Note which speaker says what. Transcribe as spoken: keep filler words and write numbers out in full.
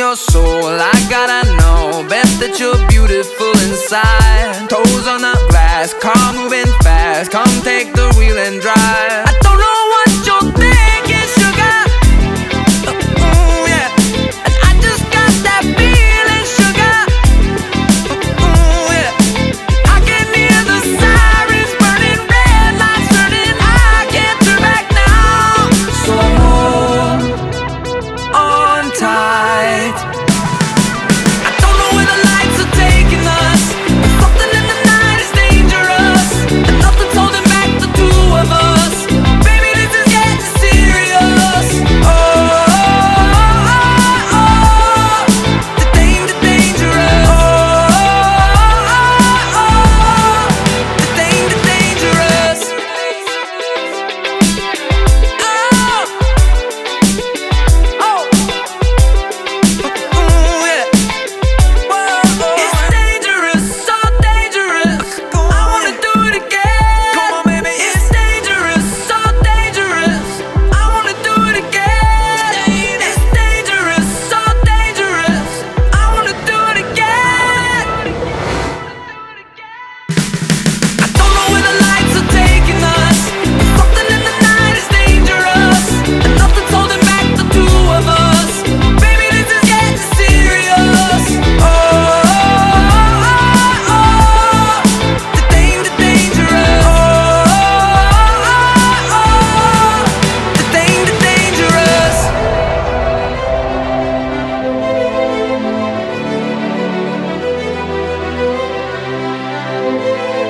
Speaker 1: your soul, I gotta know best that you're beautiful inside. Toes on the glass, car moving fast, come take the wheel and drive.